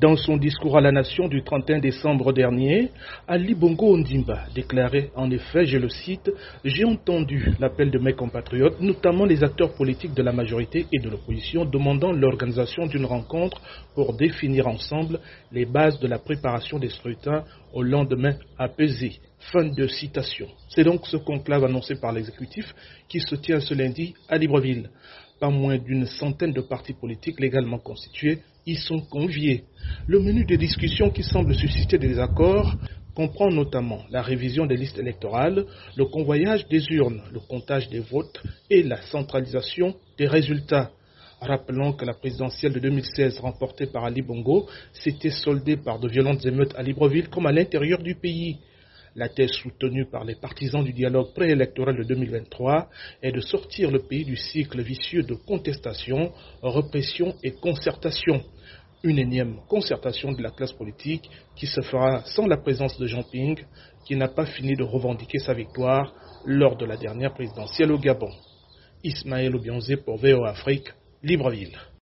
Dans son discours à la nation du 31 décembre dernier, Ali Bongo Ondimba déclarait en effet, je le cite, « J'ai entendu l'appel de mes compatriotes, notamment les acteurs politiques de la majorité et de l'opposition, demandant l'organisation d'une rencontre pour définir ensemble les bases de la préparation des scrutins au lendemain apaisé. » Fin de citation. C'est donc ce conclave annoncé par l'exécutif qui se tient ce lundi à Libreville. Pas moins d'une centaine de partis politiques légalement constitués y sont conviés. Le menu de discussion qui semble susciter des désaccords comprend notamment la révision des listes électorales, le convoyage des urnes, le comptage des votes et la centralisation des résultats. Rappelons que la présidentielle de 2016 remportée par Ali Bongo s'était soldée par de violentes émeutes à Libreville comme à l'intérieur du pays. La thèse soutenue par les partisans du dialogue préélectoral de 2023 est de sortir le pays du cycle vicieux de contestation, répression et concertation. Une énième concertation de la classe politique qui se fera sans la présence de Jean Ping, qui n'a pas fini de revendiquer sa victoire lors de la dernière présidentielle au Gabon. Ismaël Obionzé pour VOA Afrique, Libreville.